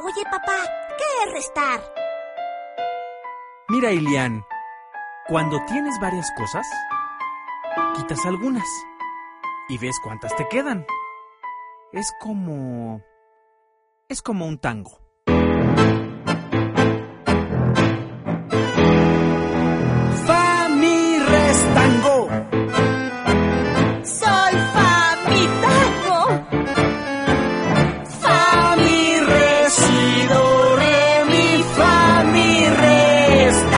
Oye, papá, ¿qué es restar? Mira, Ilian, cuando tienes varias cosas, quitas algunas y ves cuántas te quedan. Es como un tango.